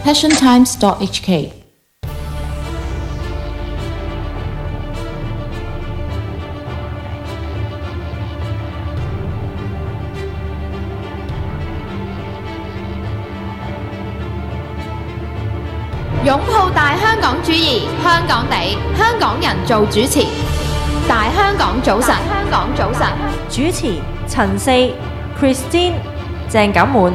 passiontimes.hk。 擁抱大香港主義，香港地，香港人做主持。大香港早晨，香港早晨， 主持陳四、Christine、鄭錦滿。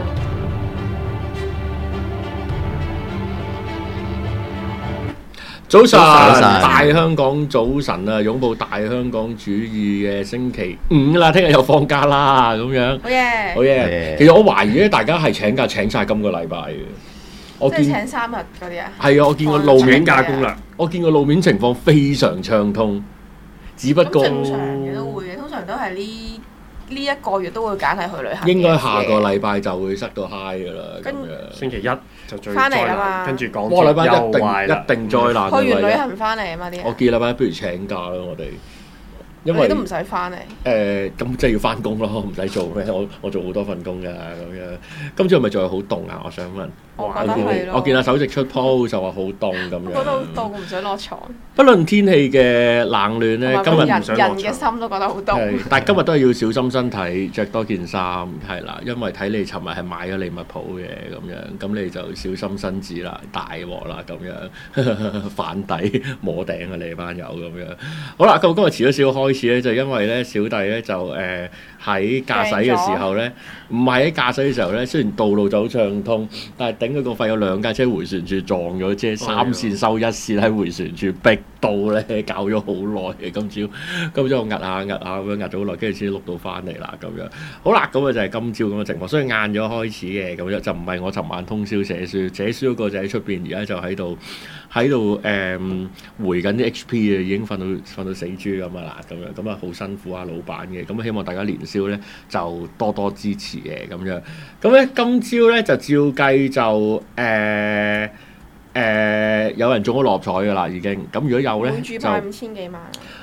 早晨，大香港早晨啊！擁抱大香港主義嘅星期五啦，聽日又放假啦，咁樣。 好嘢， 好嘢。其實我懷疑咧，大家係請假請晒今個禮拜嘅。我見即係請3日嗰啲啊？ 係啊，我見個路面假工啦。 我見個路面情況非常暢通，只不過正常嘅都會嘅，通常都係呢一個月都會揀係去旅行。 應該下個禮拜就會塞到 high 㗎啦，咁樣。 星期一就最返嚟災啦嘛難，跟住港個禮拜鐵又壞啦， 一定災難。 去完旅行翻嚟啊嘛啲人。 我見禮拜不如請假啦，我哋。因為你都唔使翻嚟。 咁即係要翻工咯，唔使做咩？我做好多份工㗎咁樣。今朝係咪仲係好凍啊？我想問。 我覺得係咯。 我見阿首席出 post 就話好凍咁樣。 我覺得好凍，唔想落床。 不論天氣嘅冷暖咧，今日唔想落人嘅心都覺得好凍。 但係今日都係要小心身體，着多件衫係啦，因為睇你尋日係買咗利物浦嘅咁樣，咁你就小心身子啦，大鑊啦咁樣，反底摸頂啊你班友咁樣。好啦，咁今日遲咗少少開始咧，就因為咧小弟咧就喺駕駛嘅時候咧，唔係喺駕駛嘅時候咧，雖然道路就好暢通，但係頂佢個肺有2架車迴旋處撞咗啫，3線收1線喺迴旋處逼到咧，搞咗好耐嘅今朝我壓下咁樣壓咗好耐，跟住先碌到翻嚟啦咁樣。好啦，咁啊就係今朝咁嘅情況，所以晏咗開始嘅咁樣，就唔係我尋晚通宵寫書嗰個就喺出邊，而家就喺度回緊啲 HP 啊，已經瞓到死豬咁啊啦咁樣，咁啊好辛苦啊老闆嘅，咁希望大家年宵咧就多多支持嘅咁樣。咁咧今朝咧就照計就有人中咗六合彩㗎啦已經，咁如果有咧就 5千幾萬。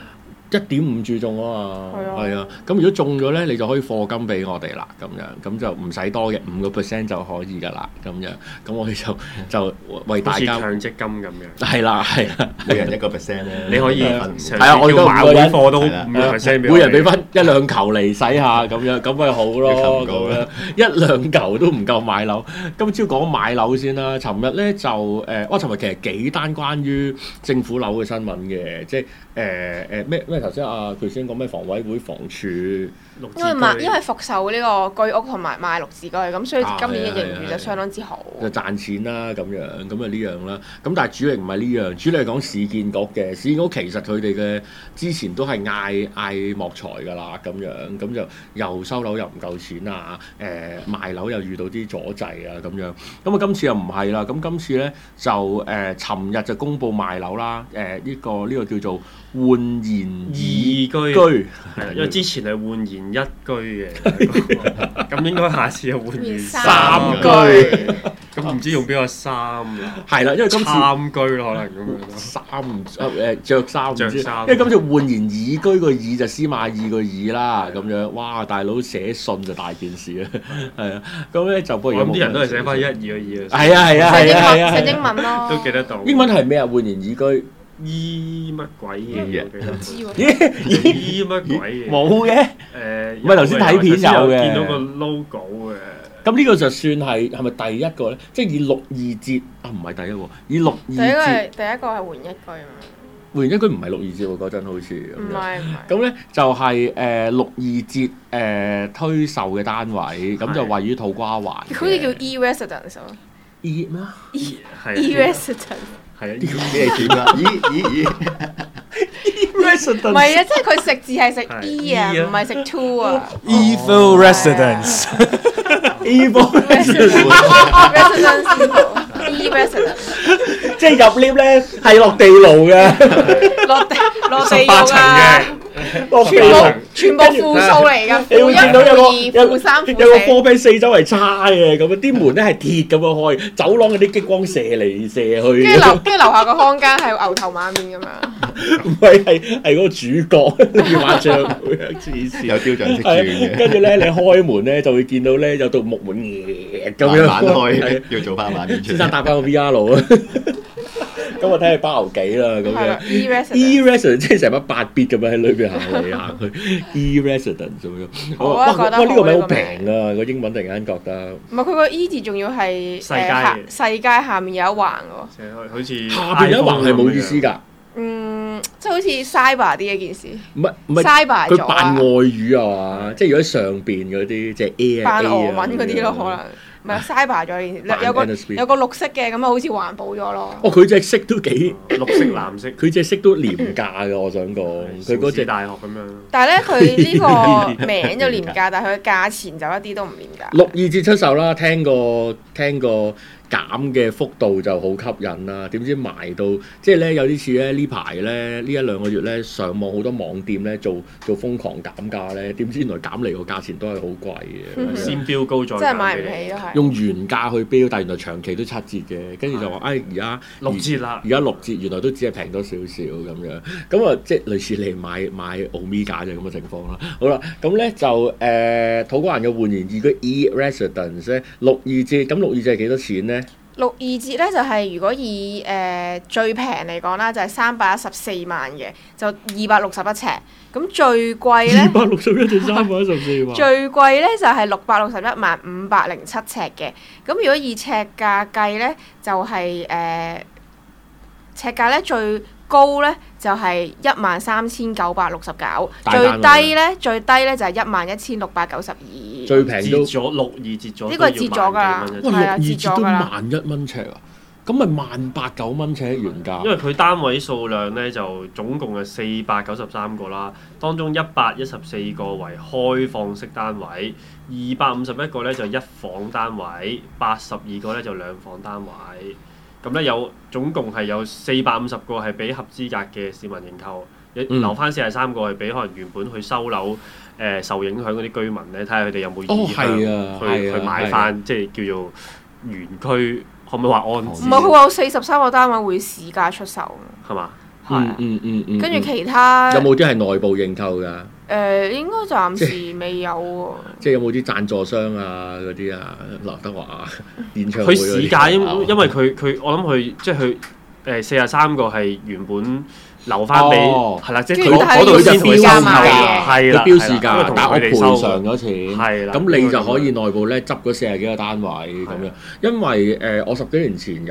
1.5注中啊嘛，係啊，咁如果中咗咧，你就可以課金俾我哋啦，咁樣咁就唔使多嘅5% 就可以㗎啦，咁樣咁我哋就為大家強積金咁樣， 係啦， 每人1%咧， 你可以係啊，我哋都買會貨都5%， 每人俾翻1-2球嚟使下咁樣，咁咪好咯，咁樣1-2球都唔夠買樓。今朝講買樓先啦，尋日咧就尋日其實幾單關於政府樓嘅新聞嘅，即係咩頭先佢先講咩房委會房署， 因為復售呢個居屋同埋賣綠置居，咁所以今年嘅盈餘就相當之好。 就賺錢啦咁樣，咁啊呢樣啦。咁但係主力唔係呢樣，主力係講市建局嘅。市建局其實佢哋嘅之前都係嗌莫財㗎啦，咁樣咁就又收樓又唔夠錢啊，賣樓又遇到啲阻滯啊咁樣。咁啊今次又唔係啦，咁今次咧就尋日就公布賣樓啦，呢個叫做煥然懿居，係因為之前係煥然一居嘅，咁應該下次係煥然三居。 咁唔知用邊個衫啦？ 係啦，因為今次 3居咯，可能咁樣。 着衫唔知，因為今次煥然懿居個懿就司馬懿個懿啦，咁樣哇大佬寫信就大件事啊，係啊，咁咧就不如咁啲人都係寫翻1、2個懿啊。 係啊， 寫英文咯， 都記得到。 英文係咩啊？煥然懿居。 依乜鬼嘢？ 唔知喎。 依乜鬼嘢？ 冇嘅。唔係頭先睇片有嘅。 見到個 logo 嘅。 咁呢個就算係咪第一個咧？即係以6.2折啊，唔係第一個，以6.2折。 第一個係煥一居嘛。 煥然一居唔係6.2折喎，嗰陣好似。 唔係。 咁咧就係6.2折推售嘅單位，咁就位於土瓜灣。 好似叫 e-residence 咯。 E 咩啊 ？e-residence。 係啊， 呢係點啊？咦 ，residence 唔係啊，即係佢食字係食 E 啊，唔係食 two 啊。 Evil residence。 Evil residence。 即係入 lift 咧係落地牢嘅， 落地 18層嘅， 全部負數嚟㗎， 你會見到有個負一、負二、負三、負有個四。 科比四周係差嘅咁樣，啲門咧係鐵咁樣開，走廊嗰啲激光射嚟射去。 跟住樓下個看更係牛頭馬面咁樣。 唔係嗰個主角要畫像會黐線， 有雕像識轉嘅， 跟住咧你開門咧就會見到咧有道木門咁樣慢慢開， 係要做翻慢啲出先生嚟。 搭翻個 VR 啊！咁我睇係包牛幾啦咁係啦樣。 ，E-resident E-resident 即係成班8 bit 咁樣喺裏邊行嚟行去。E-resident 咁樣。 好啊覺得哇！呢個名好好平啊！個英文突然間覺得。 唔係佢個 E 字仲要係世界世界下面有一橫喎。 成日好似下邊一橫係冇意思㗎。 即係好似 cyber 啲嘅件事。 唔係 cyber 佢咗扮外啊！ 語啊嘛，即係如果喺上邊嗰啲即係 air 扮 A 俄啊文嗰啲咯， 咁樣可能唔係 cyber 咗件事。 扮有個 NSB 有個綠色嘅咁啊，好似環保咗咯。 哦，佢隻色都幾， 綠色、藍色， 佢隻色都廉價㗎，我想講。佢嗰隻大學咁樣。 但係咧，佢呢個名就廉價，但係佢嘅價錢就一啲都唔廉價。 627出售啦，聽過減嘅幅度就好吸引啦。點知賣到即係咧有啲似咧呢排咧呢一兩個月咧上網好多網店咧做瘋狂減價咧，點知原來減嚟個價錢都係好貴嘅。 先標高再減嘅， 真係買唔起都係。 用原價去標，但原來長期都7折嘅，跟住就話而家 6折啦而家6折，原來都只係平多少少咁樣，咁啊即係類似你買 Omega 就咁嘅情況啦。好啦，咁咧就土瓜灣嘅煥然懿居 E-residence 咧62折，咁62折係幾多錢咧 62折咧就係如果以最平嚟講啦，就係314萬嘅，就261尺。咁最貴咧， ？261至314萬。 最貴咧就係661萬507尺嘅。咁如果以尺價計咧，就係尺價咧最高咧就係13969，最低咧就係11692。 最平都折咗62折咗， 呢個係折咗㗎啦都要萬幾蚊一尺係啊 62折都折咗㗎啦 11000蚊尺啊！咁咪18900尺原價。 因為佢單位數量咧就總共係493個啦，當中114個為開放式單位，251個咧就一房單位，82個咧就兩房單位。咁咧總共係有450個係俾合資格嘅市民認購，留翻43個係俾可能原本去收樓受影響嗰啲居民咧，睇下佢哋有冇意向去買翻，即係叫做原區，可唔可以話安置？ 唔係佢話有43個單位會市價出售， 係嘛？ 係啊。 嗯跟住其他有冇啲係內部認購㗎？ 應該暫時未有喎。 即係有冇啲贊助商啊嗰啲啊，劉德華啊演唱會佢嗰啲市價因為佢我諗佢即係佢43個係原本留翻俾係啦，即係佢嗰度先同佢收購嘅，係啦， 佢標市價，但係我佢哋收賠償咗錢， 係啦， 咁你就可以內部咧執嗰40幾個單位咁樣，因為我10幾年前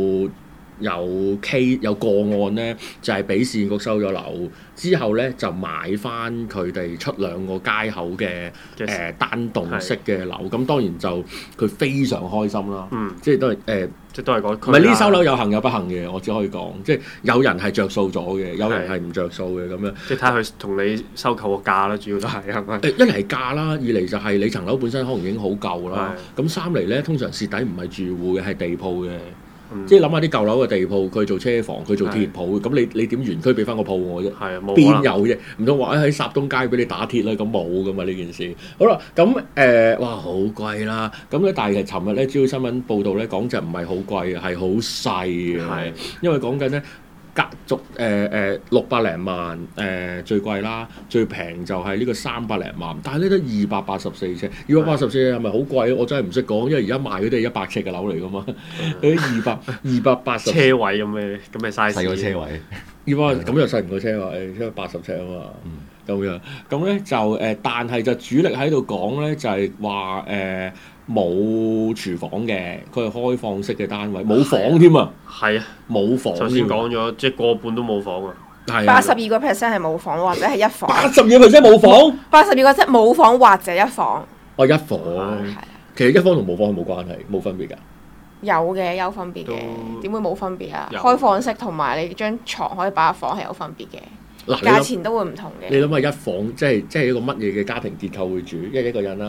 有個案咧，就係俾市建局收咗樓之後咧，就買翻佢哋出2個街口嘅單棟式嘅樓，咁當然就佢非常開心啦，即係都係即係都係嗰區。 唔係呢收樓有幸有不幸嘅，我只可以講，即係有人係着數咗嘅，有人係唔着數嘅咁樣。 即係睇下佢同你收購個價啦，主要都係係咪？ 一嚟係價啦，二嚟就係你層樓本身可能已經好舊啦，咁3嚟咧通常蝕底唔係住戶嘅，係地鋪嘅。即係諗下啲舊樓嘅地鋪，佢做車房，佢做鐵鋪，咁你點原區俾翻個鋪我啫？ 係啊，冇邊有啫？唔通話喺霎東街俾你打鐵啦？咁冇噶嘛呢件事。好啦，咁哇好貴啦！咁咧，但係尋日咧，主要新聞報道咧講就唔係好貴嘅，係好細嘅，因為講緊咧。隔續600零萬最貴啦，最平就係呢個300零萬，但係呢都284尺，284尺係咪好貴？我真係唔識講，因為而家賣嗰啲係100尺嘅樓嚟噶嘛，嗰啲280 車位咁嘅 size， 細個車位 ，200咁又細唔過車位，因為80尺啊嘛，咁樣咁咧就但係就主力喺度講咧，就係話冇廚房嘅，佢係開放式嘅單位，冇房添啊！ 係啊， 冇房。 頭先講咗，即係過半都冇房啊！ 係 82% 係冇房或者係一房。 82% 冇房。 82%冇房或者一房。 哦，一房。其實一房同冇房係冇關係，冇分別㗎。 有嘅，有分別嘅。點會冇分別啊？開放式同埋你張床可以擺入房係有分別嘅。價錢都會唔同嘅。 你諗下一房即係一個乜嘢嘅家庭結構會住？一個人啦。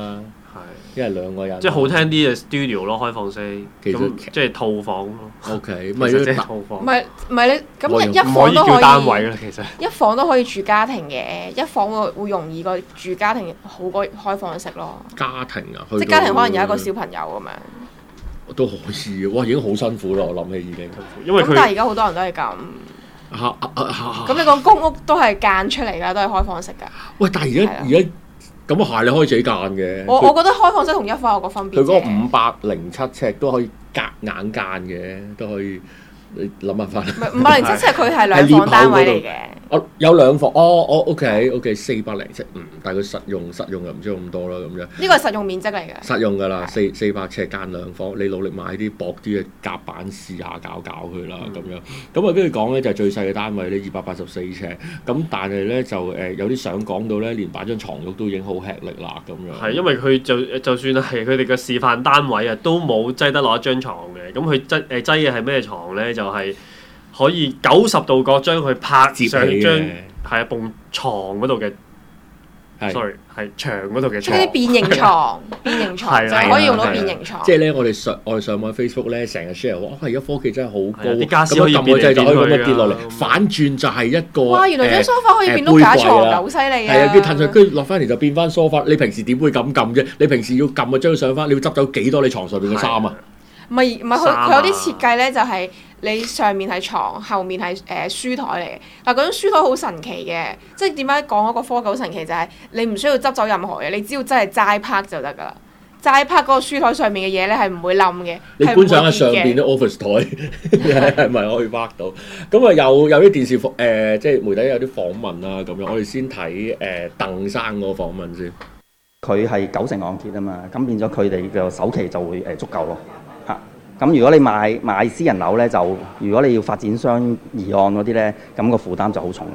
因為兩個人， 即係好聽啲嘅 studio 咯，開放式， 其實咁即係套房咯。 OK， 其實即係套房， 唔係你咁一唔可以叫房都可以， 單位啦，其實。 一房都可以住家庭嘅，一房會容易過住家庭，好過開放式咯。 家庭啊， 即係家庭可能有一個小朋友咁樣。 都可以，哇！已經好辛苦啦，我諗起已經。 因為咁但係佢而家好多人都係咁。 咁咁你講公屋都係間出嚟㗎，都係開放式㗎。 喂，但係而家咁係你可以自己間嘅。 我覺得開放式同一房有個分別佢嗰啫。 個507尺都可以夾硬間嘅，都可以你諗下翻。 唔係507尺，佢係兩房單位嚟嘅。 有兩房，OK，400尺，但係佢實用又唔知咁多啦咁樣。 呢個係實用面積嚟嘅。 實用㗎啦，400尺間兩房，你努力買啲薄啲嘅夾板試下搞佢啦咁樣。咁啊跟住講咧就係最細嘅單位咧284尺，咁但係咧就有啲相講到咧連擺張床褥都已經好吃力啦咁樣。 係因為佢就算係佢哋嘅示範單位啊，都冇擠得落一張床嘅。咁佢擠嘅係咩床咧？就係可以90度角將佢拍上張係埲床嗰度嘅。sorry 係牆嗰度嘅床， 即係啲變形床，變形床就可以用到變形床。 即係咧，我哋上網 Facebook 咧，成日 share 話，而家科技真係好高， 啲傢俬可以咁撳個掣就可以咁樣跌落嚟， 變嚟變去反轉就係一個。 哇！原來張梳化可以變到假床㗎，好犀利啊！ 係啊，跟住褪上，跟住落翻嚟就變翻梳化。你平時點會咁撳啫？你平時要撳啊，將佢上翻，你要執走幾多你床上邊嘅衫啊？ 唔係佢有啲設計咧，就係你上面係床，後面係書台嚟嘅。嗱，嗰張書台好神奇嘅，即係點解講嗰個科技好神奇就係你唔需要執走任何嘢，你只要真係齋拍就得㗎啦。齋拍嗰個書台上面嘅嘢咧係唔會冧嘅， 你觀賞下上邊啲 office 台係咪可以拍到？咁啊有啲電視即係媒體有啲訪問啊咁樣，我哋先睇鄧生嗰個訪問先。 佢係90成按揭啊嘛，咁變咗佢哋嘅首期就會足夠咯。咁如果你買私人樓咧，就如果你要發展商議案嗰啲咧，咁個負擔就好重。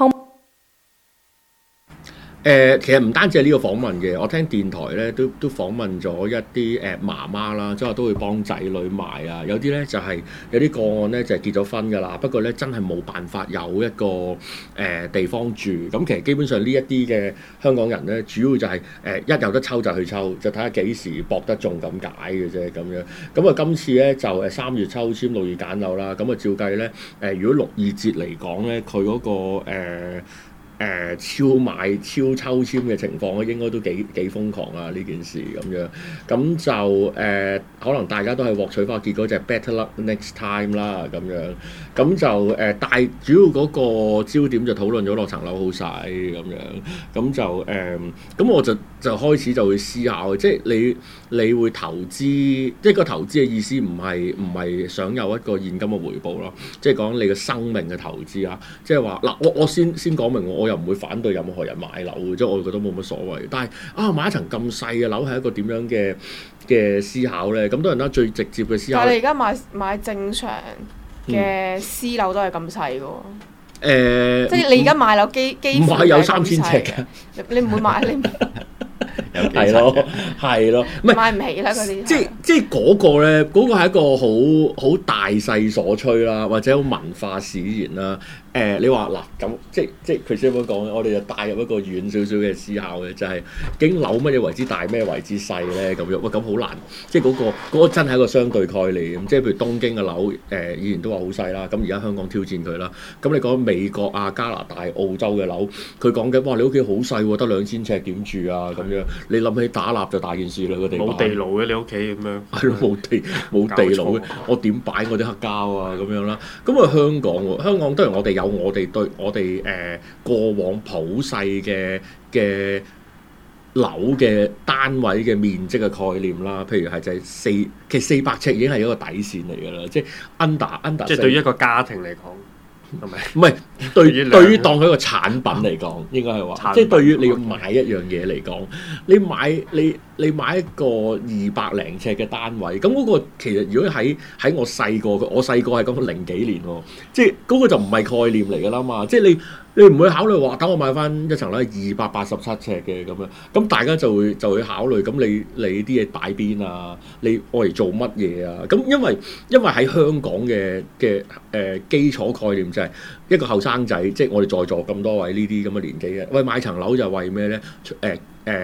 其實唔單止係呢個訪問嘅，我聽電台咧都訪問咗一啲媽媽啦，即係話都會幫仔女買啊。有啲咧就係有啲個案咧就係結咗婚㗎啦，不過咧真係冇辦法有一個地方住。咁其實基本上呢一啲嘅香港人咧，主要就係一有得抽就去抽，就睇下幾時搏得中咁解嘅啫咁樣。咁啊今次咧就3月抽籤6月揀樓啦。咁啊照計咧如果6、2節嚟講咧，佢嗰個超買超抽籤嘅情況咧，應該都幾瘋狂啊！呢件事咁樣，咁就可能大家都係獲取翻個結果就係 better luck next time 啦咁樣，咁就但係主要嗰個焦點就討論咗落層樓好細咁樣，咁就咁我就開始就會思考，即係你會投資，即係個投資嘅意思唔係想有一個現金嘅回報咯，即係講你嘅生命嘅投資啊，即係話嗱，我先講明我又唔會反對任何人買樓嘅，即係我覺得冇乜所謂。但係買一層咁細嘅樓係一個點樣嘅思考咧？咁當然啦，最直接嘅思考。 但係你而家買正常嘅私樓都係咁細嘅喎。即係你而家買樓幾乎唔係有3000尺嘅。 你唔會買你。 係咯，唔係買唔起啦嗰啲。 即係嗰個咧，嗰個係一個好大勢所趨啦，或者好文化使然啦。你話嗱咁，即係佢先咁講，我哋就帶入一個遠少少嘅思考嘅，就係究竟樓乜嘢為之大，咩為之細咧？咁樣咁好難，即係嗰個真係一個相對概念。即係譬如東京嘅樓，以前都話好細啦，咁而家香港挑戰佢啦。咁你講美國啊、加拿大、澳洲嘅樓，佢講緊哇，你屋企好細喎，得2000尺點住啊？咁樣你諗起打蠟就大件事啦，個地板冇地牢嘅你屋企咁樣， 係咯，冇地牢嘅，我點擺我啲黑膠啊咁樣啦？咁啊香港喎，香港當然我哋有我哋對我哋過往普世嘅樓嘅單位嘅面積嘅概念啦，譬如係就係其實400尺已經係一個底線嚟㗎啦，即係 under 即係對於一個家庭嚟講，係咪？ 唔係對於當佢一個產品嚟講，應該係話，即係對於你要買一樣嘢嚟講，你買一個200零尺嘅單位，咁嗰個其實如果喺我細個係講零幾年喎，即係嗰個就唔係概念嚟㗎啦嘛，即係你唔會考慮話等我買翻一層樓287尺嘅咁樣，咁大家就會考慮，咁你啲嘢擺邊啊？你愛嚟做乜嘢啊？咁因為喺香港嘅基礎概念就係一個後生仔，即係我哋在座咁多位呢啲咁嘅年紀嘅，喂買層樓就係為咩咧？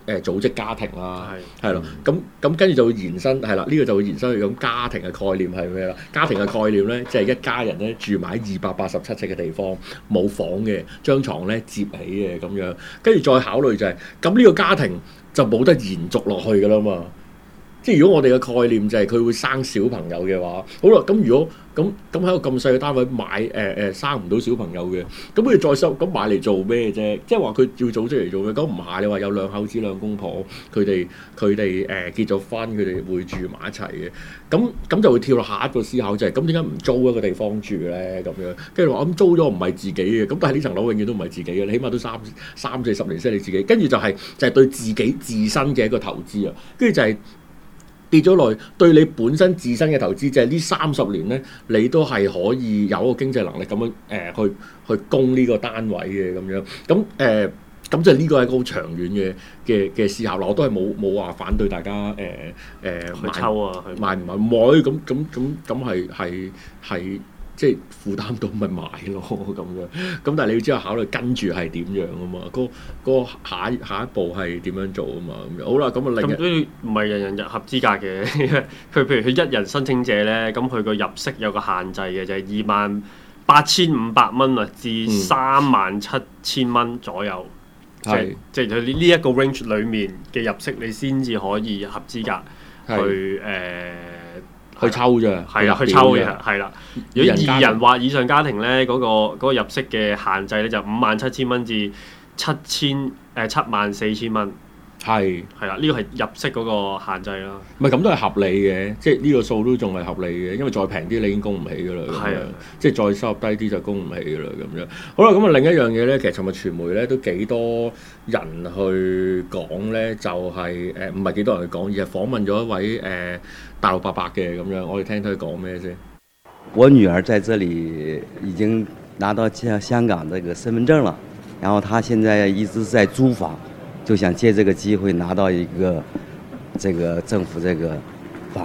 組織家庭啦，係咯，咁跟住就會延伸係啦，呢個就會延伸去咁家庭嘅概念係咩啦？家庭嘅概念咧，即係一家人咧住埋喺287尺嘅地方，冇房嘅，張床咧摺起嘅咁樣，跟住再考慮就係咁呢個家庭就冇得延續落去㗎啦嘛。即係如果我哋嘅概念就係佢會生小朋友嘅話，好啦，咁如果咁喺個咁細嘅單位買生唔到小朋友嘅，咁佢再收咁買嚟做咩啫？即係話佢要組織嚟做咩？咁唔係你話有兩口子兩公婆，佢哋結咗婚，佢哋會住埋一齊嘅，咁就會跳落下一個思考就係咁點解唔租一個地方住咧？咁樣跟住話咁租咗唔係自己嘅，咁但係呢層樓永遠都唔係自己嘅，你起碼都三四十年先係你自己，跟住就係對自己自身嘅一個投資啊，跟住就係。跌咗落去，對你本身自身嘅投資，就係呢30年咧，你都係可以有一個經濟能力咁樣去供呢個單位嘅咁樣，咁就呢個係一個好長遠嘅思考啦。我都係冇話反對大家去抽啊， 買唔買咁係。即係負擔到咪買咯咁樣，咁但係你要知道考慮跟住係點樣啊嘛，個下一步係點樣做啊嘛咁樣。好啦，咁啊另咁唔係人人入合資格嘅，佢譬如佢一人申請者咧，咁佢個入息有個限制嘅，就係28,500蚊啊至37,000蚊左右，即係佢呢一個 range 裡面嘅入息，你先至可以合資格去抽啫， 係啦，去抽嘅係啦。如果2人或以上家庭咧，嗰個入息嘅限制咧就57,000蚊至74,000蚊。係啦，呢個係入息嗰個限制啦。 唔係咁都係合理嘅，即係呢個數都仲係合理嘅，因為再平啲你已經供唔起㗎啦。係啊，即係再收入低啲就供唔起㗎啦咁樣。好啦，咁啊另一樣嘢咧，其實尋日傳媒咧都幾多人去講咧，就係唔係幾多人去講，而係訪問咗一位大陸伯伯嘅咁樣，我哋聽睇佢講咩先。 我女兒在這裡已經拿到香港這個身份證了，然後她現在一直在租房。就想借這個機會拿到一個這個政府這個房。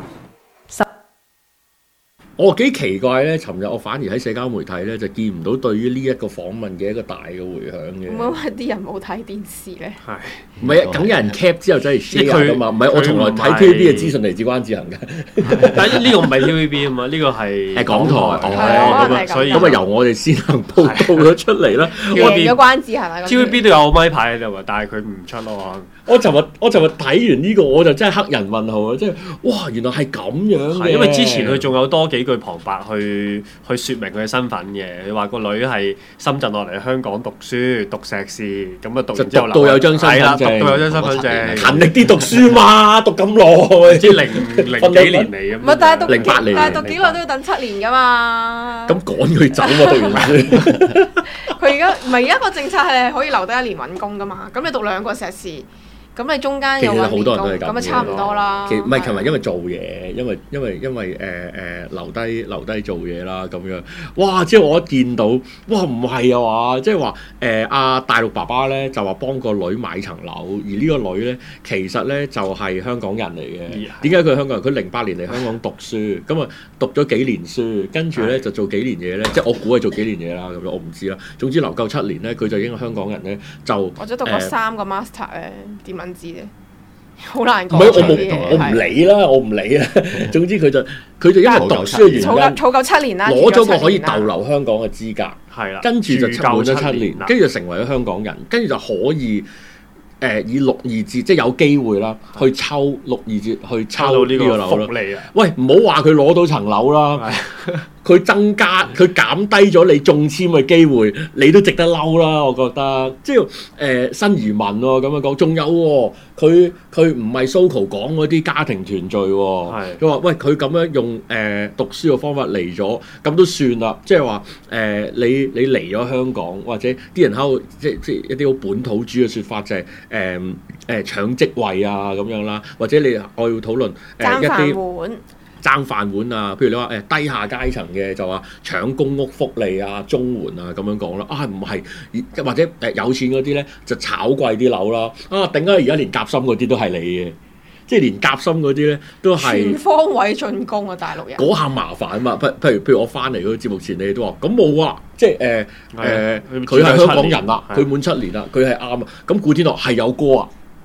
我幾奇怪咧，尋日我反而喺社交媒體咧就見唔到對於呢一個訪問嘅一個大嘅迴響嘅。 因為啲人冇睇電視咧。係。 唔係啊，梗有人 cap 之後真係 share 㗎嘛。唔係我從來睇 TVB 嘅資訊嚟自關智恒嘅。 但係呢個唔係 TVB 啊嘛，呢個係港台。所以咁啊由我哋先行報導咗出嚟啦。 贏咗關智恒啊 ！TVB 都有咪牌喺度啊，但係佢唔出咯。 我尋日睇完呢個我就真係黑人問號啊！即係哇，原來係咁樣嘅。 因為之前佢仲有多幾句旁白去説明佢嘅身份嘅。佢話個女係深圳落嚟香港讀書讀碩士，咁啊讀完之後讀到有張身份證， 讀到有張身份證， 勤力啲讀書嘛，讀咁耐， 即係零幾年嚟咁。 唔係，但係讀 08年， 但係讀幾耐都要等7年㗎嘛。 咁趕佢走啊！讀完書， 佢而家個政策係可以留低1年揾工㗎嘛。咁你讀2個碩士。咁你中間有揾工，咁咪差唔多啦。 唔係，琴日因為做嘢，因為留低做嘢啦咁樣。哇！即係我一見到，哇唔係啊嘛，即係話阿大陸爸爸咧就話幫個女買層樓，而呢個女咧其實咧就係香港人嚟嘅。點解佢係香港人？佢08年嚟香港讀書，咁啊讀咗幾年書，跟住咧就做幾年嘢咧，即係我估係做幾年嘢啦。咁樣我唔知啦。總之留夠7年咧，佢就已經係香港人咧，就或者讀過3個 master 咧，點樣知咧？好難講。 唔係我唔理啦，我唔理啦。總之佢就因為讀書嘅原因， 儲夠7年啦， 攞咗個可以逗留香港嘅資格， 係啦， 跟住就滿咗7年，跟住就成為咗香港人，跟住就可以以62折，即係有機會啦，去抽62折去抽呢個樓咯。喂，唔好話佢攞到層樓啦。佢增加佢減低咗你中籤嘅機會，你都值得嬲啦！我覺得，即係新移民喎咁樣講，仲有佢唔係 Soco 講嗰啲家庭團聚喎，佢話喂佢咁樣用讀書嘅方法嚟咗，咁都算啦。即係話你嚟咗香港，或者啲人喺度即一啲好本土主義嘅説法就係搶職位啊咁樣啦，或者你我要討論一啲爭飯碗啊，譬如你話低下階層嘅就話搶公屋福利啊、綜援啊咁樣講啦，唔係或者有錢嗰啲咧就炒貴啲樓啦，頂啊！而家連夾心嗰啲都係你嘅，即係連夾心嗰啲咧都係全方位進攻啊！大陸人嗰下麻煩啊嘛，譬如我翻嚟嗰個節目前你哋都話咁冇啊，即係佢係香港人啦，佢滿7年啦，佢係啱啊，咁古天樂係有歌啊。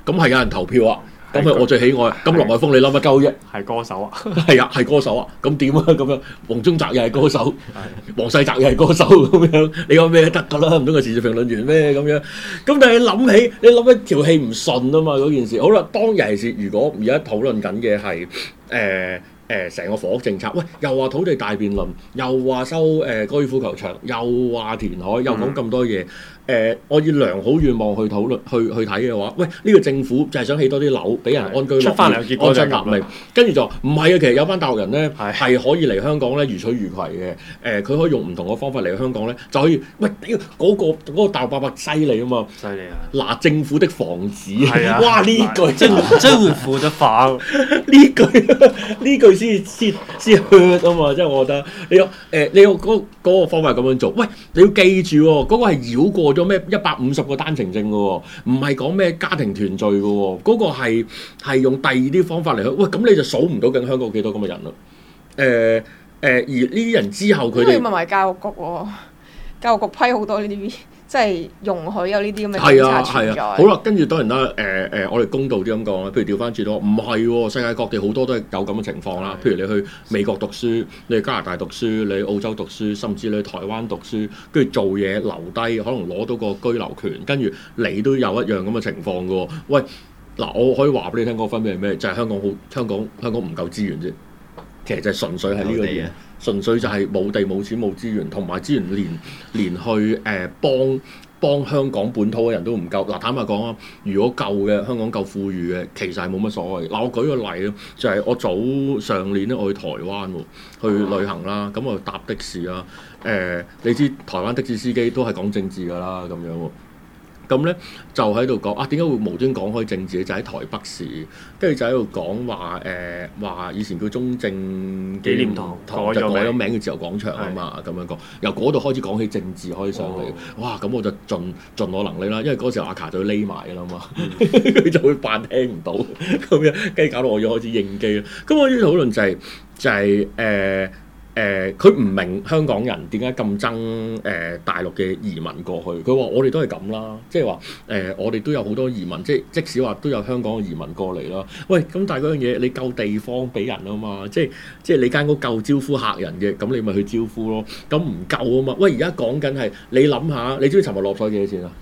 咁係有人投票啊。咁係我最喜愛。咁林海峰你諗乜鳩啫？ 係歌手啊， 係啊，係歌手啊。咁點啊？咁樣黃宗澤又係歌手，黃世澤又係歌手咁樣。你講咩得㗎啦？唔通個時事評論員咩咁樣？咁但係你諗起條氣唔順啊嘛嗰件事。好啦，當尤其是如果而家討論緊嘅係成個房屋政策，喂，又話土地大辯論，又話收高爾夫球場，又話填海，又講咁多嘢。我以良好願望去討論去睇嘅話，喂，呢個政府就係想起多啲樓，俾人安居樂業， 出翻嚟嘅結果就係咁啦。 跟住就唔係啊，其實有班大陸人咧係可以嚟香港咧如取如攜嘅。佢可以用唔同嘅方法嚟香港咧，就可以喂嗰個大陸伯伯犀利啊嘛！ 犀利啊！ 嗱，政府的房子， 哇！ 呢句真付得房， 呢句先 hurt 啊嘛！即係我覺得你有嗰個方法咁樣做，喂，你要記住喎，嗰個係繞過咗咩150個單程證嘅喎，唔係講咩家庭團聚嘅喎，嗰個係用第二啲方法嚟去，喂，咁你就數唔到究竟香港有幾多咁嘅人咯？而呢啲人之後佢哋問埋教育局喎，教育局批好多呢啲。即係容許有呢啲咁嘅政策存在。 好啦，跟住當然啦，我哋公道啲咁講啦，譬如調翻轉咯，唔係喎，世界各地好多都係有咁嘅情況啦。譬如你去美國讀書，你去加拿大讀書，你去澳洲讀書，甚至你去台灣讀書，跟住做嘢留低，可能攞到個居留權，跟住你都有一樣咁嘅情況嘅喎。喂，嗱，我可以話俾你聽，個分別係咩？就係香港唔夠資源啫。其實就係純粹係呢個嘢，純粹就係冇地冇錢冇資源，同埋資源連去幫香港本土嘅人都唔夠。嗱，坦白講啊，如果夠嘅香港夠富裕嘅，其實係冇乜所謂。嗱，我舉個例咯，就係我上年咧，我去台灣去旅行啦，咁我搭的士啦，你知台灣的士司機都係講政治㗎啦，咁樣喎。咁咧就喺度講點解會無端講開政治？就喺台北市，跟住就喺度講話以前叫中正紀念堂就改咗名叫自由廣場啊嘛，咁樣講。由嗰度開始講起政治可以上嚟，哇！咁我就盡我能力啦，因為嗰時候阿卡就匿埋㗎啦嘛，佢就會扮聽唔到咁樣，跟住搞到我要開始應機啦。咁我呢討論就係佢唔明香港人點解咁憎大陸嘅移民過去。佢話我哋都係咁啦，即係話我哋都有好多移民，即使話都有香港嘅移民過嚟啦。喂，咁但係嗰樣嘢你夠地方俾人啊嘛，即係你間屋夠招呼客人嘅，咁你咪去招呼咯。咁唔夠啊嘛。喂，而家講緊係你諗下，你知唔知尋日落彩幾多錢啊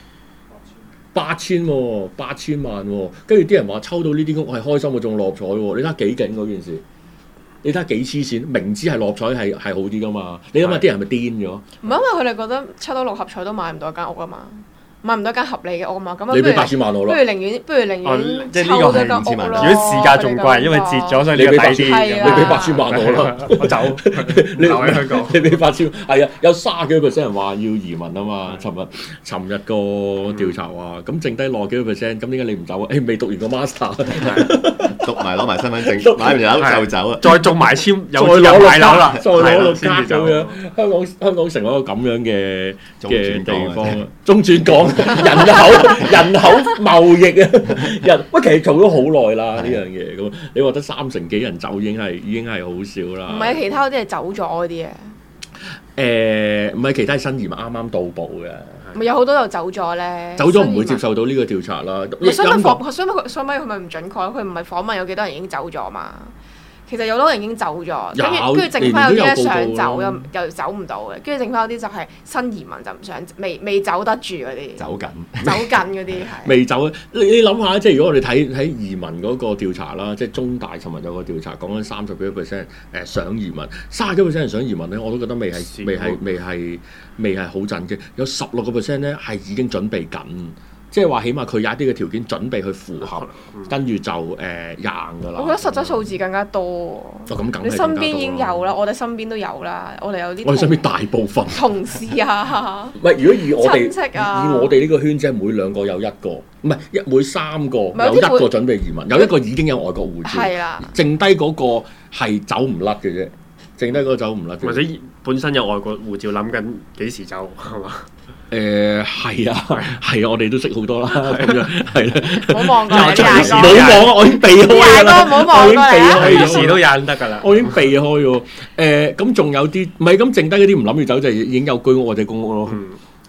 ？8000喎，8000萬喎。跟住啲人話抽到呢啲屋係開心過中落彩喎。你睇下幾勁嗰件事。你睇下幾黐線，明知係落彩係好啲噶嘛？你諗下啲人係咪癲咗？ 唔係因為佢哋覺得抽到6合彩都買唔到一間屋啊嘛，買唔到一間合理嘅屋啊嘛。咁你俾8000萬我咯， 不如寧願抽到間屋咯。 如果市價仲貴，因為折咗所以你俾8000， 你俾8000萬我啦， 我走，留喺香港。 你俾8000，係啊，有30幾個%人話要移民啊嘛。尋日個調查話，咁剩低60幾個%，咁點解你唔走啊？未讀完個 master。 讀埋攞埋身份證，買完樓就走啊！ 再中埋簽， 再攞綠卡，再攞綠卡咁樣。香港成為一個咁樣嘅地方，中轉港人口貿易啊！喂，其實做咗好耐啦呢樣嘢，咁你話得30幾人走已經係好少啦。 唔係其他嗰啲係走咗嗰啲嘅。 唔係其他新移民啱啱到步嘅。 咪有好多又走咗咧， 走咗唔會接受到呢個調查啦。 所以佢咪唔準確？佢唔係訪問有幾多人已經走咗嘛？其實有好多人已經走咗，跟住剩翻有啲咧想走又走唔到嘅，跟住剩翻有啲就係新移民就唔想未走得住嗰啲，走緊嗰啲係未走。你諗下，即係如果我哋睇移民嗰個調查啦，即係中大尋日有個調查講緊30幾個%想移民，30幾個%人想移民咧，我都覺得未係好震嘅。有16個%咧係已經準備緊。即係話，起碼佢有一啲嘅條件準備去符合，跟住就贏㗎啦。 我覺得實質數字更加多。你身邊已經有啦，我哋身邊都有啦。我哋有啲。我哋身邊大部分同事啊。唔係，如果以我哋以我哋呢個圈子，每2個有1個，唔係每3個有1個準備移民，有1個已經有外國護照。係啦。剩低嗰個係走唔甩嘅啫，剩低嗰個走唔甩。 或者本身有外國護照，諗緊幾時走係嘛？ 係啊，我哋都識好多啦，咁樣係啦。 唔好望過嚟， 唔好望啊！我已經避開㗎啦， 唔好望過嚟， 隨時都引得㗎啦。 我已經避開喎。咁仲有啲唔係咁剩低嗰啲唔諗住走，就已經有居屋或者公屋咯。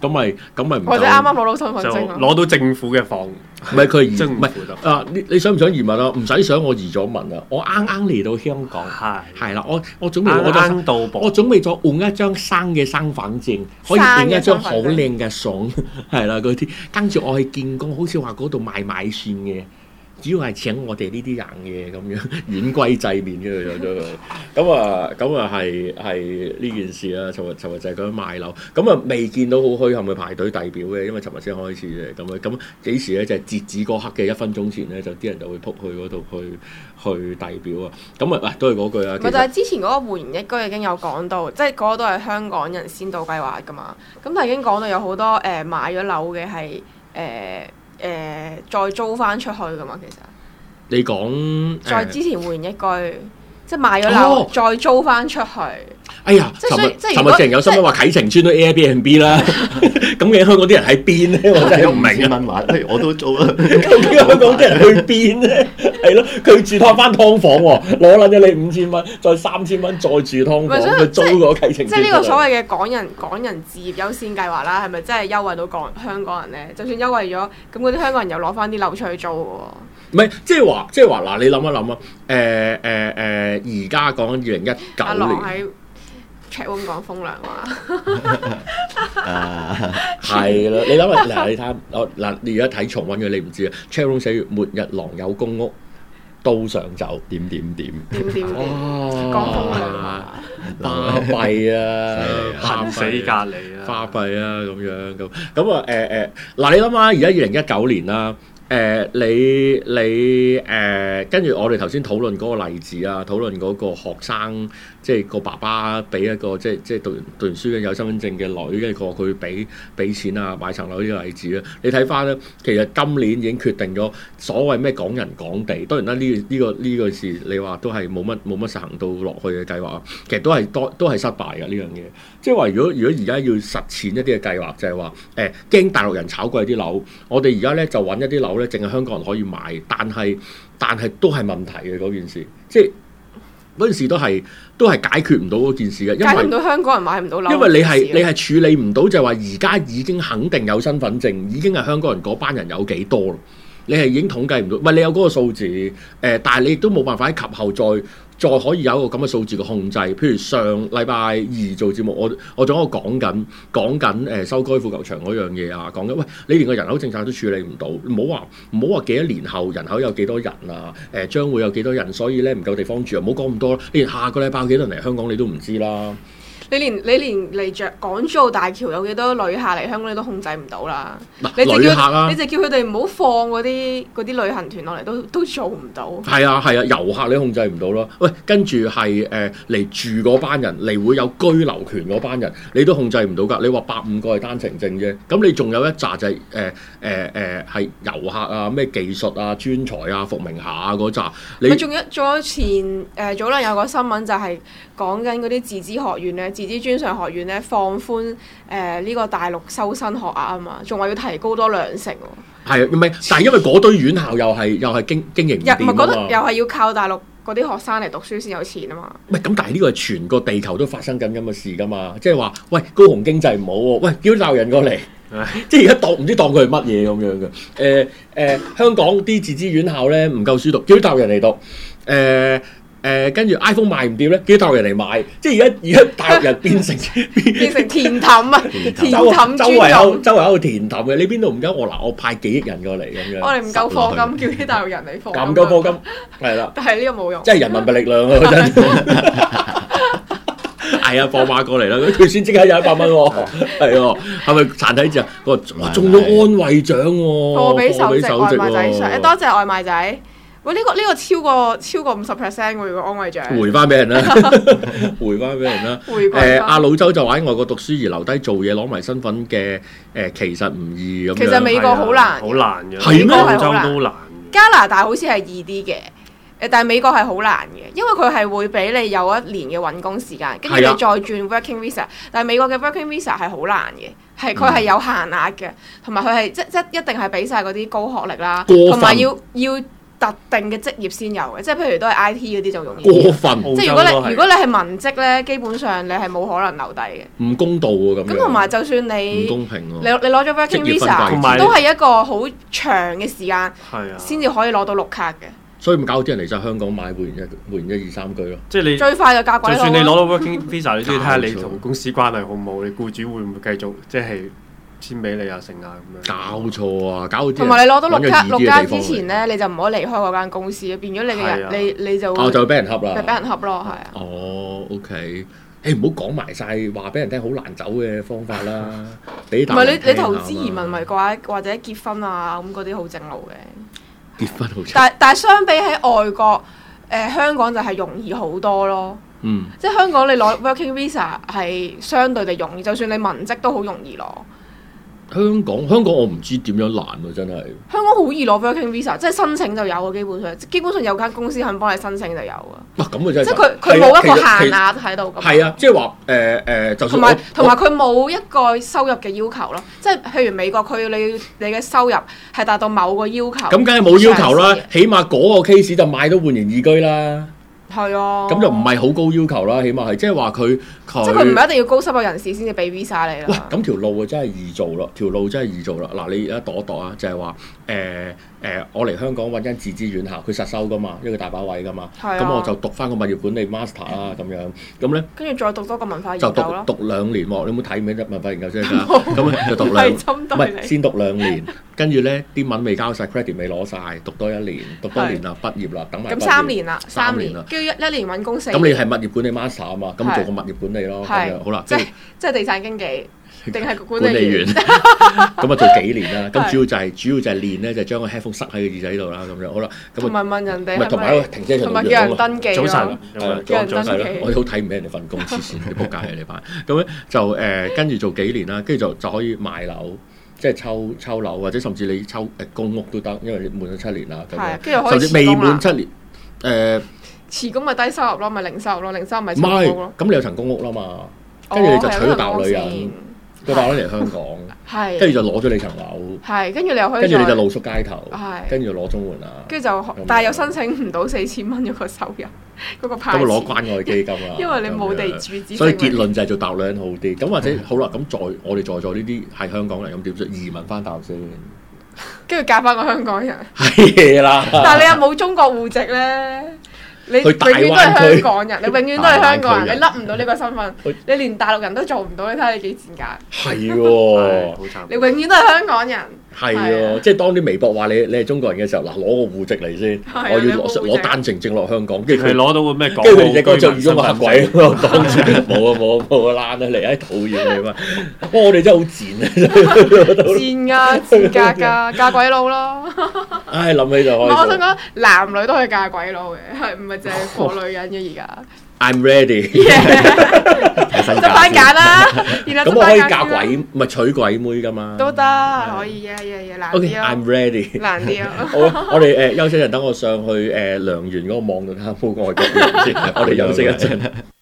唔或者啱啱攞到身份就證啊攞到政府嘅房， 唔係佢移唔政府係啊！你想唔想移民啊？唔使想，我移咗民啊！我啱啱嚟到香港，係啦，我準備啱到步， 我準備咗換一張生嘅身份證，可以影一張好靚嘅相，係啦嗰啲。跟住我去見工，好似話嗰度賣米線嘅。主要係請我哋呢啲人嘅咁樣軟龜製麵嘅咁啊係呢件事啦。尋日就係講賣樓，咁啊未見到好墟冚去排隊遞表嘅，因為尋日先開始啫。咁幾時咧就係截止嗰刻嘅1分鐘前咧，就啲人就會撲去嗰度去遞表啊。咁啊都係嗰句啊。 咪就係之前嗰個煥然一居已經有講到，即係嗰個都係香港人先導計劃㗎嘛。咁但係已經講到有好多買咗樓嘅係再租翻出去噶嘛，其實你講再之前換一居，即係買咗樓再租翻出去。 哎呀，尋日淨有新聞話啟晴邨都 Airbnb 啦，咁嘅香港啲人喺邊咧？我真係唔明啊！ 蚊話，我都租啦。 究竟香港啲人去邊咧？係咯，佢住翻劏房喎，攞撚咗你5000蚊，再3000蚊再住劏房，佢租個啟晴邨。 即係呢個所謂嘅港人置業優先計劃啦，係咪真係優惠到香港人咧？就算優惠咗，咁嗰啲香港人又攞翻啲樓出去租喎。 唔係，即係話嗱，你諗一諗啊，而家講緊2019年。 阿郎喺 chatroom 講風涼話。 係啦，你諗下嗱，你睇嗱，你而家睇重溫嘅，你唔知啊。chatroom 寫住末日郎有公屋，都想走點， 講風涼話， 巴閉啊， 恨死隔離啊， 巴閉啊，咁樣咁啊嗱，你諗下，而家2019年啦。跟住我哋頭先討論嗰個例子啊，討論嗰個學生，即係個爸爸俾一個即係讀完書嘅有身份證嘅女，跟住佢俾錢啊買層樓呢個例子咧，你睇翻咧，其實今年已經決定咗所謂咩港人港地，當然啦呢個事你話都係冇乜實行到落去嘅計劃啊，其實都係失敗嘅呢樣嘢，即係話如果而家要實踐一啲嘅計劃，就係話驚大陸人炒貴啲樓，我哋而家咧就揾一啲樓咧，淨係香港人可以買，但係都係問題嘅嗰件事，即係嗰件事都係解決唔到嗰件事嘅，因為解決唔到香港人買唔到樓， 因為你係處理唔到，就係話而家已經肯定有身份證，已經係香港人嗰班人有幾多咯，你係已經統計唔到，唔係你有嗰個數字，但係你亦都冇辦法喺及後再可以有一個咁嘅數字嘅控制。譬如上禮拜二做節目，我仲喺度講緊收該副球場嗰樣嘢啊，講緊喂，你連個人口政策都處理唔到，唔好話幾多年後人口有幾多人啊，將會有幾多人，所以咧唔夠地方住啊，唔好講咁多啦。你連下個禮拜有幾多人嚟香港你都唔知啦。 你連嚟着港珠澳大橋有幾多旅客嚟香港你都控制唔到啦。你就叫佢哋唔好放嗰啲旅行團落嚟都做唔到。係啊，遊客你控制唔到咯。喂，跟住係嚟住嗰班人，嚟會有居留權嗰班人，你都控制唔到㗎。你話150個係單程證啫，咁你仲有一紮就係係遊客啊、咩技術啊、專才啊、伏明霞啊嗰紮。你仲有前早兩有個新聞就係講緊嗰啲自資學院咧。自資專上學院咧放寬呢個大陸收生學額啊嘛，仲話要提高多2成喎。 係啊，唔係，但係因為嗰堆院校又係經營唔掂啊嘛， 唔係覺得又係要靠大陸嗰啲學生嚟讀書先有錢啊嘛。 唔係咁，但係呢個係全個地球都發生緊咁嘅事㗎嘛，即係話喂高雄經濟唔好喎，喂叫大陸人過嚟，即係而家唔知當佢係乜嘢咁樣嘅。香港啲自資院校咧唔夠書讀，叫大陸人嚟讀。跟住 iPhone 賣唔掂咧，幾多大陸人嚟買？即係而家大陸人變成填氹啊，填氹周圍喺度填氹嘅。你邊度唔夠？我派幾億人過嚟咁樣。 我哋唔夠課金，叫啲大陸人嚟課金。 唔夠課金，係啦。 但係呢個冇用。 即係人民幣力量啊！嗰陣係啊，放馬過嚟啦！佢先即刻有100蚊喎，係喎，係咪殘體字啊？我中咗安慰獎喎， 貨比首席外賣仔上，多謝外賣仔。喂，呢個超過50% 喎，如果安慰獎回翻俾人啦，回翻俾人啦。阿老周就話喺外國讀書而留低做嘢攞埋身份嘅，其實唔易咁樣。 其實美國好難， 好難嘅。 係咩？ 澳洲都難。 加拿大好似係易啲嘅，但係美國係好難嘅，因為佢係會俾你有1年嘅揾工時間，跟住你再轉 working visa。但係美國嘅 working visa 係好難嘅，佢係有限額嘅，同埋佢係即一定係俾晒嗰啲高學歷啦，同埋要特定嘅職業先有嘅，即係譬如都係 IT 嗰啲就容易。 過分， 即係如果你係文職咧，基本上你係冇可能留低嘅。 唔公道喎咁樣。 咁同埋就算你唔公平喎。 你攞咗 working visa， 都係一個好長嘅時間，先至可以攞到綠卡嘅。 所以咪搞啲人嚟晒香港買會員1、2、3句咯。 即係你最快就嫁鬼佬。 就算你攞到 working visa， 你都要睇下你同公司關係好唔好，你僱主會唔會繼續即係簽俾你啊成啊咁樣。 搞錯啊！搞啲。 同埋你攞到綠卡之前咧，你就唔可以離開嗰間公司，變咗你嘅人，你就就會俾人恰啦。 俾人恰咯，係啊。 哦 ，OK。誒唔好講埋晒話俾人聽好難走嘅方法啦，俾唔係你投資移民咪啩，或者結婚啊咁嗰啲好正路嘅。 結婚好正。 但係相比喺外國，香港就係容易好多咯。 嗯。 即係香港你攞 working visa 係相對地容易，就算你文職都好容易攞。 香港我唔知點樣難喎，真係。 香港好易攞 working visa， 即係申請就有啊，基本上有間公司肯幫你申請就有啊。 哇！咁啊真係。 即係佢冇一個限額喺度咁。 係啊，即係話就算同埋佢冇一個收入嘅要求咯，即係譬如美國佢要你嘅收入係達到某個要求。咁梗係冇要求啦，起碼嗰個 case 就買到煥然懿居啦。 係啊， 咁就唔係好高要求啦，起碼係即係話佢即係佢唔係一定要高收入人士先至俾 visa 你啦。 喂，咁條路啊真係易做咯，嗱，你而家度一度啊，就係話我嚟香港揾間自資院校，佢實收噶嘛，因為佢大把位噶嘛。咁我就讀翻個物業管理 master 啦，咁樣咁咧。跟住再讀多個文化研究咯。 就讀2年喎，你有冇睇咩啫？文化研究先㗎。咁就讀唔係先讀2年，跟住咧啲文未交晒 credit 未攞晒，讀多1年，讀多年啦，畢業啦，等埋。 咁3年啦，3年啦。 一年揾工4年。 咁你係物業管理 master 啊嘛，咁做個物業管理咯，咁樣好啦。 即係地產經紀定係管理員？咁啊做幾年啦？咁主要就係練咧，就將個 headphone 塞喺個耳仔度啦，咁樣好啦。 同埋問人哋， 同埋喺停車場同埋叫人登記早晨， 叫人登記。我哋好睇唔起人哋份工，黐線啲仆街啊！呢班咁咧就跟住做幾年啦，跟住就可以賣樓。即係抽樓，或者甚至你抽公屋都得，因為你滿咗7年啦，咁樣甚至未滿7年， 辭工咪低收入咯，咪零收入咯，零收入咪唔係，咁你有層公屋啦嘛，跟住你就娶咗大陸女人，個大陸嚟香港，跟住就攞咗你層樓， 跟住你又可以， 跟住你就露宿街頭，跟住攞綜援啦， 跟住就，但係又申請唔到4000蚊嗰個收入。嗰個派錢， 咁攞關愛基金啦， 因為你冇地主， 所以結論就係做大陸女人好啲。咁或者好啦，咁我哋在座呢啲係香港人，咁點算？移民翻大陸先， 跟住嫁翻個香港人， 係啦。 但係你又冇中國戶籍咧，你永遠都係香港人，你永遠都係香港人，你甩唔到呢個身份，你連大陸人都做唔到，你睇下你幾賤格。 係喎， 好慘。 你永遠都係香港人。 係啊，即係當啲微博話你係中國人嘅時候，嗱攞個戶籍嚟先，我要攞單程證落香港，跟住佢攞到個咩？ 跟住佢隻歌就預咗個黑鬼咯，當住冇啊爛啊嚟喺討厭你嘛！哇，我哋真係好賤啊！ 賤啊，賤格嫁鬼佬咯！ 唉，諗起就開心。 我想講男女都可以嫁鬼佬嘅，係唔係淨係貨女人嘅而家 ？I'm ready。 執番揀啦， 咁我可以嫁鬼，唔係娶鬼妹㗎嘛？ 都得，可以嘅，難啲咯。 OK，I'm ready。 難啲啊！ 好，我哋休息陣，等我上去良緣嗰個網度睇下鋪外國人先。我哋休息一陣。